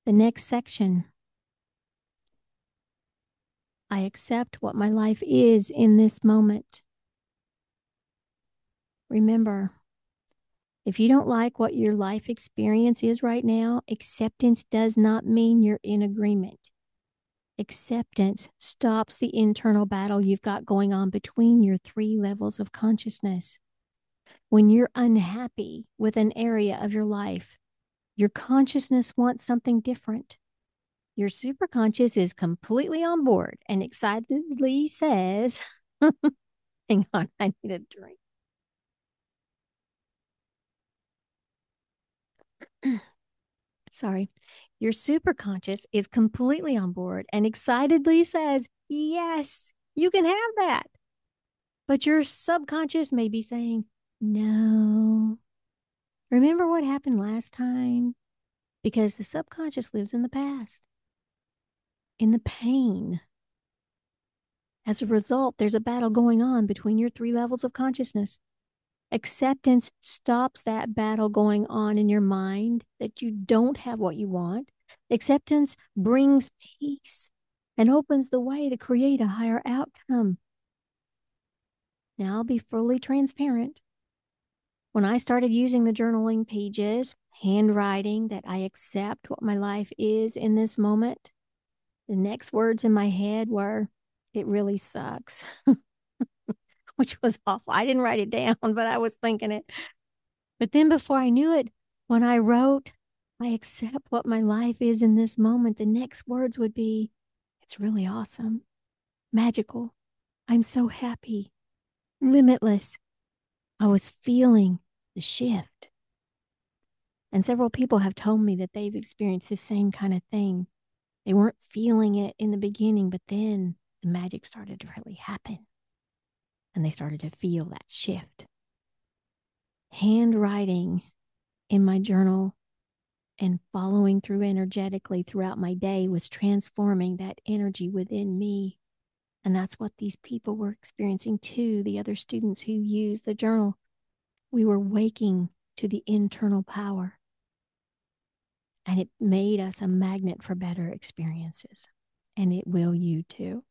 The next section, I accept what my life is in this moment. Remember, if you don't like what your life experience is right now, acceptance does not mean you're in agreement. Acceptance stops the internal battle you've got going on between your three levels of consciousness. When you're unhappy with an area of your life, your consciousness wants something different. Your superconscious is completely on board and excitedly says, hang on, I need a drink. Sorry. Your superconscious is completely on board and excitedly says, yes, you can have that. But your subconscious may be saying, no. Remember what happened last time? Because the subconscious lives in the past, in the pain. As a result, there's a battle going on between your three levels of consciousness. Acceptance stops that battle going on in your mind that you don't have what you want. Acceptance brings peace and opens the way to create a higher outcome. Now, I'll be fully transparent. When I started using the journaling pages, handwriting that I accept what my life is in this moment, the next words in my head were, it really sucks, which was awful. I didn't write it down, but I was thinking it. But then before I knew it, when I wrote, I accept what my life is in this moment, the next words would be, it's really awesome, magical. I'm so happy, limitless. I was feeling the shift. And several people have told me that they've experienced the same kind of thing. They weren't feeling it in the beginning, but then the magic started to really happen. And they started to feel that shift. Handwriting in my journal and following through energetically throughout my day was transforming that energy within me. And that's what these people were experiencing too, the other students who used the journal. We were waking to the internal power. And it made us a magnet for better experiences. And it will you too.